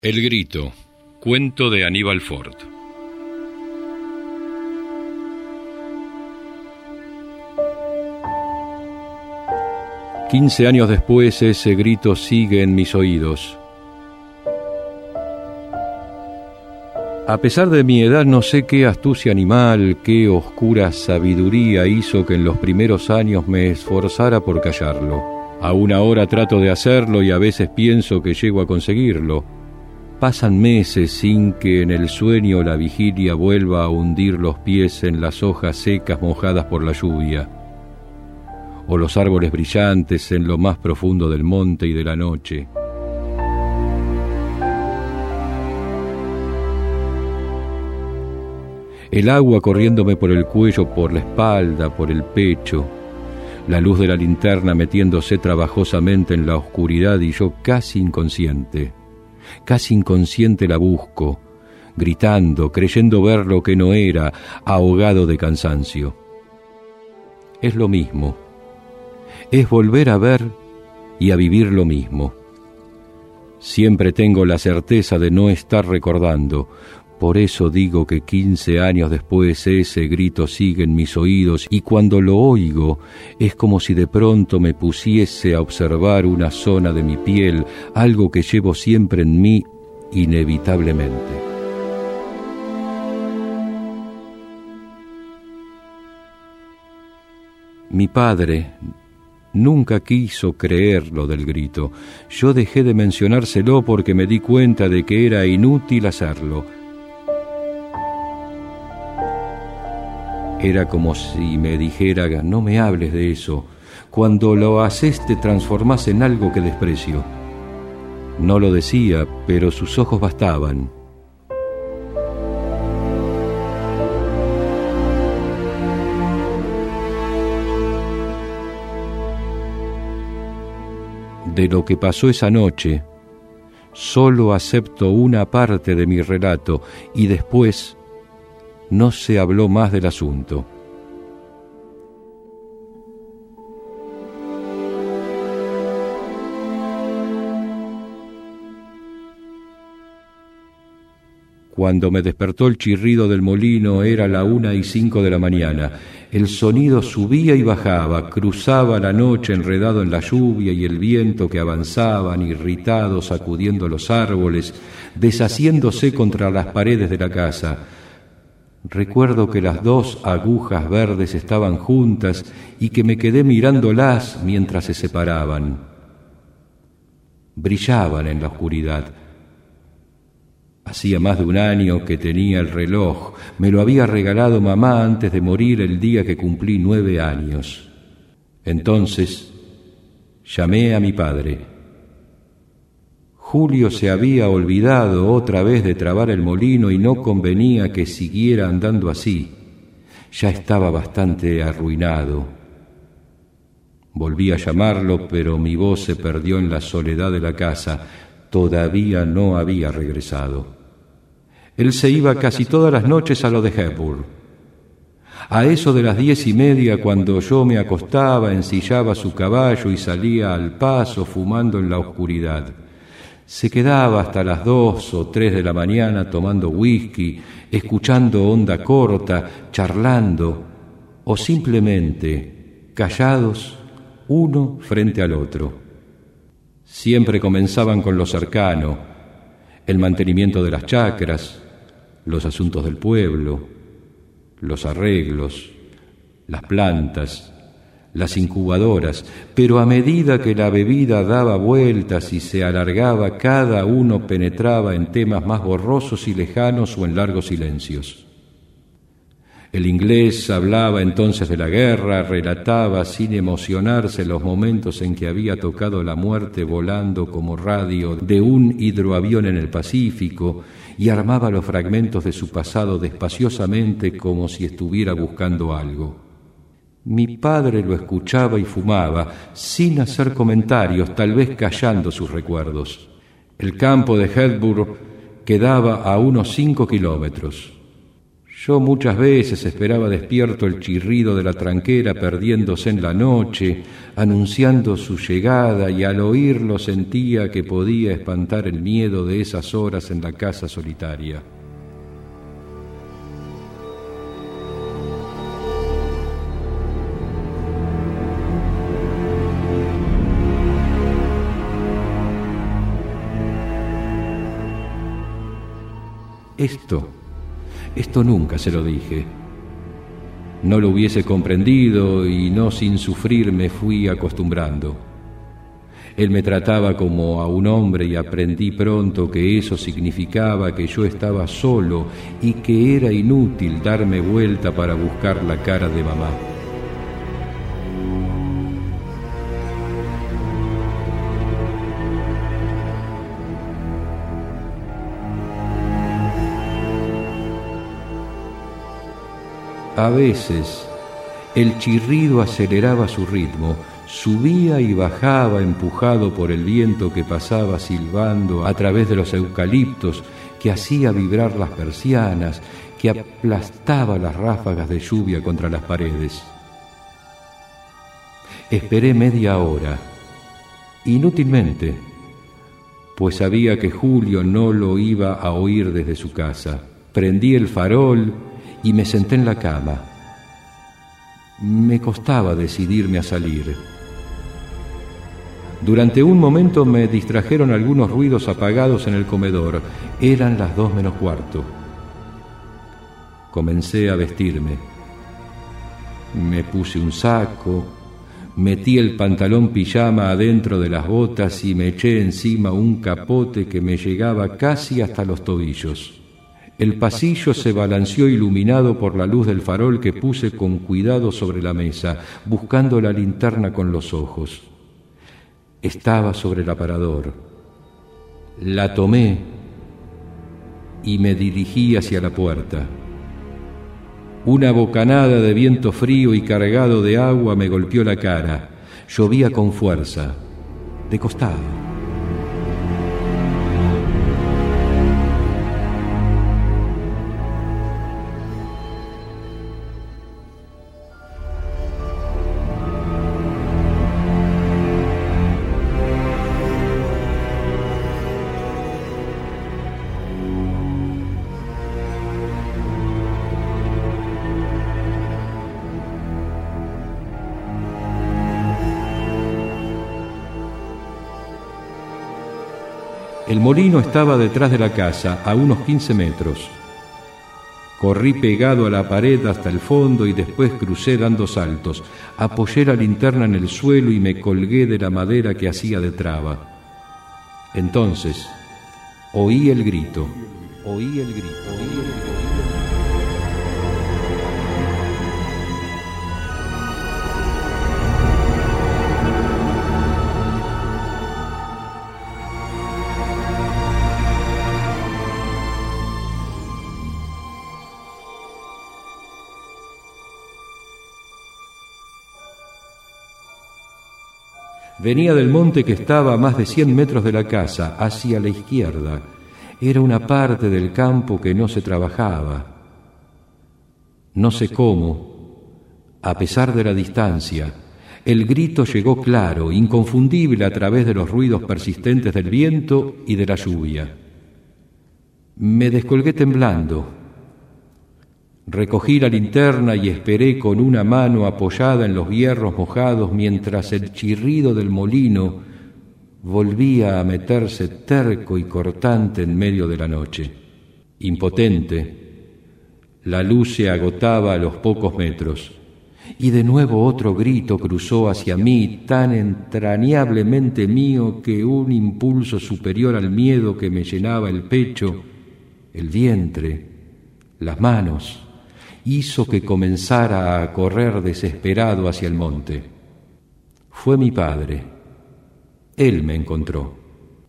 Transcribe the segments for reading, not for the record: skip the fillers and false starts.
El grito, cuento de Aníbal Ford. «15 años después ese grito sigue en mis oídos. A pesar de mi edad no sé qué astucia animal, qué oscura sabiduría hizo que en los primeros años me esforzara por callarlo. Aún ahora trato de hacerlo y a veces pienso que llego a conseguirlo. Pasan meses sin que en el sueño la vigilia vuelva a hundir los pies en las hojas secas mojadas por la lluvia, o los árboles brillantes en lo más profundo del monte y de la noche. El agua corriéndome por el cuello, por la espalda, por el pecho, la luz de la linterna metiéndose trabajosamente en la oscuridad y yo casi inconsciente la busco, gritando, creyendo ver lo que no era, ahogado de cansancio. Es lo mismo, es volver a ver y a vivir lo mismo. Siempre tengo la certeza de no estar recordando. Por eso digo que 15 años después ese grito sigue en mis oídos y cuando lo oigo es como si de pronto me pusiese a observar una zona de mi piel, algo que llevo siempre en mí inevitablemente. Mi padre nunca quiso creer lo del grito. Yo dejé de mencionárselo porque me di cuenta de que era inútil hacerlo. Era como si me dijera, no me hables de eso. Cuando lo haces te transformás en algo que desprecio. No lo decía, pero sus ojos bastaban. De lo que pasó esa noche, solo acepto una parte de mi relato y después no se habló más del asunto. Cuando me despertó el chirrido del molino era la 1:05 de la mañana. El sonido subía y bajaba, cruzaba la noche enredado en la lluvia y el viento que avanzaban, irritados, sacudiendo los árboles, deshaciéndose contra las paredes de la casa. Recuerdo que las 2 agujas verdes estaban juntas y que me quedé mirándolas mientras se separaban. Brillaban en la oscuridad. Hacía más de 1 año que tenía el reloj. Me lo había regalado mamá antes de morir el día que cumplí 9 años. Entonces llamé a mi padre. Julio se había olvidado otra vez de trabar el molino y no convenía que siguiera andando así. Ya estaba bastante arruinado. Volví a llamarlo, pero mi voz se perdió en la soledad de la casa. Todavía no había regresado. Él se iba casi todas las noches a lo de Hepburn. A eso de las 10:30, cuando yo me acostaba, ensillaba su caballo y salía al paso fumando en la oscuridad. Se quedaba hasta las 2 o 3 de la mañana tomando whisky, escuchando onda corta, charlando o simplemente callados uno frente al otro. Siempre comenzaban con lo cercano, el mantenimiento de las chacras, los asuntos del pueblo, los arreglos, las plantas, las incubadoras, pero a medida que la bebida daba vueltas y se alargaba, cada uno penetraba en temas más borrosos y lejanos o en largos silencios. El inglés hablaba entonces de la guerra, relataba sin emocionarse los momentos en que había tocado la muerte volando como radio de un hidroavión en el Pacífico y armaba los fragmentos de su pasado despaciosamente como si estuviera buscando algo. Mi padre lo escuchaba y fumaba, sin hacer comentarios, tal vez callando sus recuerdos. El campo de Hepburn quedaba a unos 5 kilómetros. Yo muchas veces esperaba despierto el chirrido de la tranquera perdiéndose en la noche, anunciando su llegada, y al oírlo sentía que podía espantar el miedo de esas horas en la casa solitaria. Esto nunca se lo dije. No lo hubiese comprendido y no sin sufrir me fui acostumbrando. Él me trataba como a un hombre y aprendí pronto que eso significaba que yo estaba solo y que era inútil darme vuelta para buscar la cara de mamá. A veces el chirrido aceleraba su ritmo, subía y bajaba empujado por el viento que pasaba silbando a través de los eucaliptos, que hacía vibrar las persianas, que aplastaba las ráfagas de lluvia contra las paredes. Esperé media hora, inútilmente, pues sabía que Julio no lo iba a oír desde su casa. Prendí el farol y me senté en la cama. Me costaba decidirme a salir. Durante un momento me distrajeron algunos ruidos apagados en el comedor. Eran las 2 menos cuarto. Comencé a vestirme. Me puse un saco, metí el pantalón pijama adentro de las botas y me eché encima un capote que me llegaba casi hasta los tobillos. El pasillo se balanceó iluminado por la luz del farol que puse con cuidado sobre la mesa, buscando la linterna con los ojos. Estaba sobre el aparador. La tomé y me dirigí hacia la puerta. Una bocanada de viento frío y cargado de agua me golpeó la cara. Llovía con fuerza, de costado. El molino estaba detrás de la casa, a unos 15 metros. Corrí pegado a la pared hasta el fondo y después crucé dando saltos. Apoyé la linterna en el suelo y me colgué de la madera que hacía de traba. Entonces, oí el grito. Venía del monte que estaba a más de 100 metros de la casa, hacia la izquierda. Era una parte del campo que no se trabajaba. No sé cómo, a pesar de la distancia, el grito llegó claro, inconfundible a través de los ruidos persistentes del viento y de la lluvia. Me descolgué temblando. Recogí la linterna y esperé con una mano apoyada en los hierros mojados mientras el chirrido del molino volvía a meterse terco y cortante en medio de la noche. Impotente, la luz se agotaba a los pocos metros y de nuevo otro grito cruzó hacia mí tan entrañablemente mío que un impulso superior al miedo que me llenaba el pecho, el vientre, las manos, hizo que comenzara a correr desesperado hacia el monte. Fue mi padre. Él me encontró.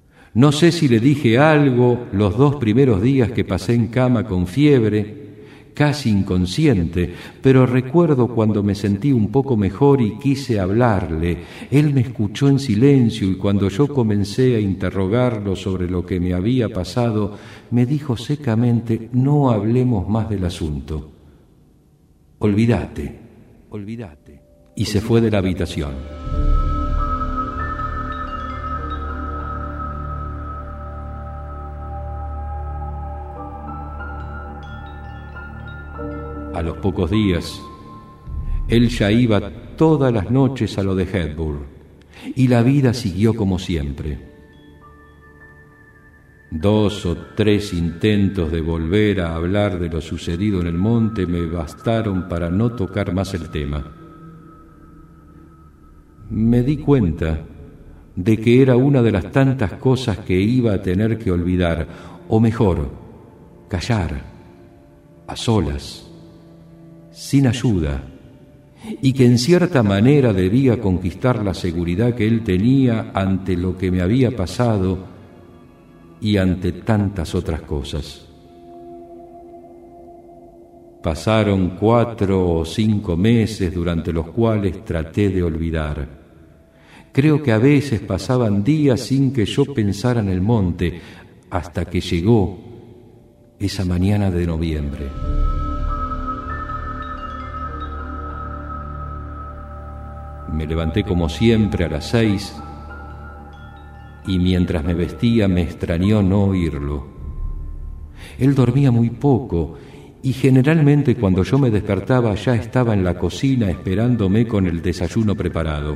No sé si le dije algo los 2 primeros días que pasé en cama con fiebre, casi inconsciente, pero recuerdo cuando me sentí un poco mejor y quise hablarle. Él me escuchó en silencio y cuando yo comencé a interrogarlo sobre lo que me había pasado, me dijo secamente: no hablemos más del asunto. Olvídate. Y se fue de la habitación. A los pocos días, él ya iba todas las noches a lo de Hepburn, y la vida siguió como siempre. 2 o 3 intentos de volver a hablar de lo sucedido en el monte me bastaron para no tocar más el tema. Me di cuenta de que era una de las tantas cosas que iba a tener que olvidar, o mejor, callar, a solas, sin ayuda, y que en cierta manera debía conquistar la seguridad que él tenía ante lo que me había pasado y ante tantas otras cosas. Pasaron 4 o 5 meses durante los cuales traté de olvidar. Creo que a veces pasaban días sin que yo pensara en el monte, hasta que llegó esa mañana de noviembre. Me levanté como siempre a las 6 y mientras me vestía me extrañó no oírlo. Él dormía muy poco y generalmente cuando yo me despertaba ya estaba en la cocina esperándome con el desayuno preparado.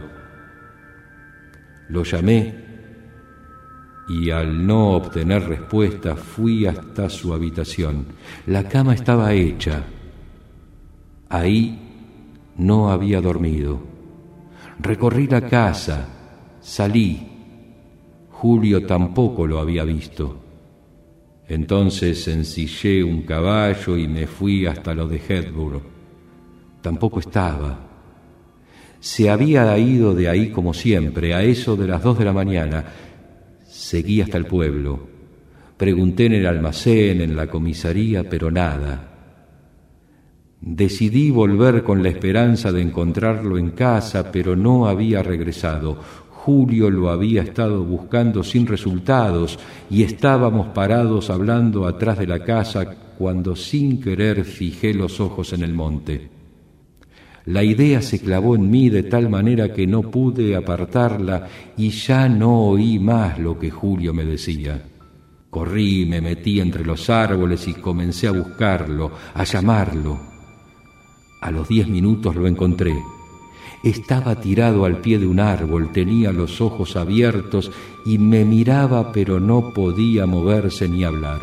Lo llamé y al no obtener respuesta fui hasta su habitación. La cama estaba hecha. Ahí no había dormido. Recorrí la casa, salí. Julio tampoco lo había visto. Entonces ensillé un caballo y me fui hasta lo de Hepburn. Tampoco estaba. Se había ido de ahí como siempre, a eso de las 2 de la mañana. Seguí hasta el pueblo. Pregunté en el almacén, en la comisaría, pero nada. Decidí volver con la esperanza de encontrarlo en casa, pero no había regresado. Julio lo había estado buscando sin resultados y estábamos parados hablando atrás de la casa cuando sin querer fijé los ojos en el monte. La idea se clavó en mí de tal manera que no pude apartarla y ya no oí más lo que Julio me decía. Corrí, me metí entre los árboles y comencé a buscarlo, a llamarlo. A los 10 minutos lo encontré. Estaba tirado al pie de un árbol, tenía los ojos abiertos y me miraba, pero no podía moverse ni hablar.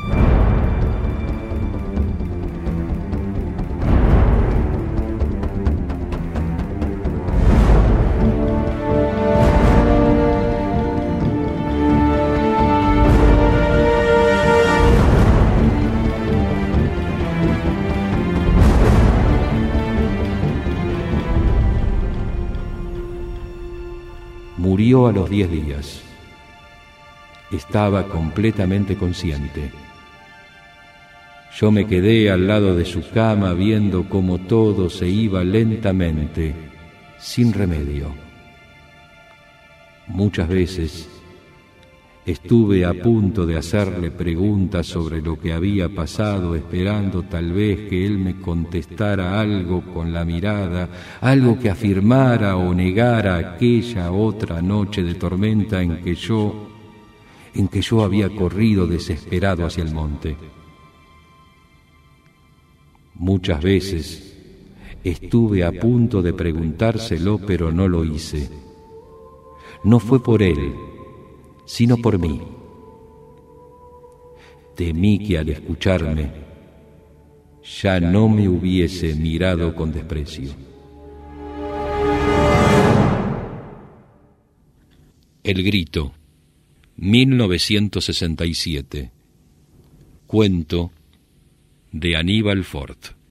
Murió a los 10 días. Estaba completamente consciente. Yo me quedé al lado de su cama viendo cómo todo se iba lentamente, sin remedio. Muchas veces estuve a punto de hacerle preguntas sobre lo que había pasado, esperando tal vez que él me contestara algo con la mirada, algo que afirmara o negara aquella otra noche de tormenta en que yo había corrido desesperado hacia el monte. Muchas veces estuve a punto de preguntárselo, pero no lo hice. No fue por él, sino por mí. Temí que al escucharme ya no me hubiese mirado con desprecio. El grito, 1967. Cuento de Aníbal Fort.